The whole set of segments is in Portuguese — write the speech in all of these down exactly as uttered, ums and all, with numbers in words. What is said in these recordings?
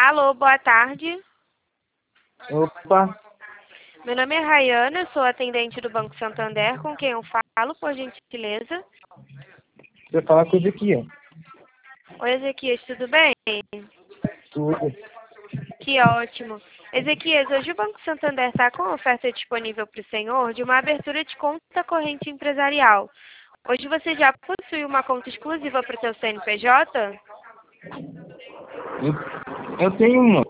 Alô, boa tarde. Opa, Meu nome é Rayana, sou atendente do Banco Santander, com quem eu falo, por gentileza. você fala com o Ezequiel. Oi, Ezequias, tudo bem? Tudo. Que ótimo. Ezequias, hoje o Banco Santander está com oferta disponível para o senhor de uma abertura de conta corrente empresarial. Hoje você já possui uma conta exclusiva para o seu C N P J? Eu, eu tenho uma.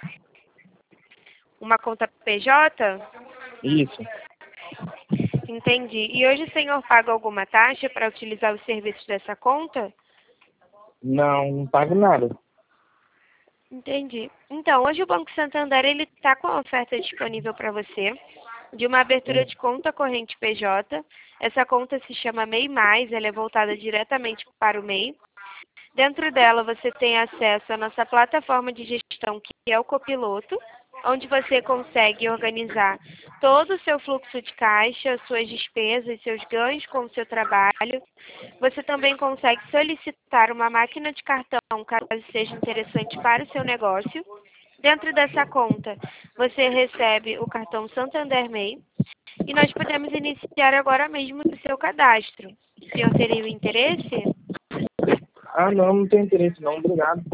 Uma conta P J? Isso. Entendi. E hoje o senhor paga alguma taxa para utilizar os serviços dessa conta? Não, não pago nada. Entendi. Então, hoje o Banco Santander ele está com a oferta disponível para você de uma abertura Hum. de conta corrente P J. Essa conta se chama MEI Mais, ela é voltada diretamente para o MEI. Dentro dela você tem acesso à nossa plataforma de gestão, que é o Copiloto, onde você consegue organizar todo o seu fluxo de caixa, suas despesas, seus ganhos com o seu trabalho. Você também consegue solicitar uma máquina de cartão, caso seja interessante para o seu negócio. Dentro dessa conta, você recebe o cartão Santander MEI e nós podemos iniciar agora mesmo o seu cadastro. O senhor teria o interesse? Ah, não, não tenho interesse não, obrigado.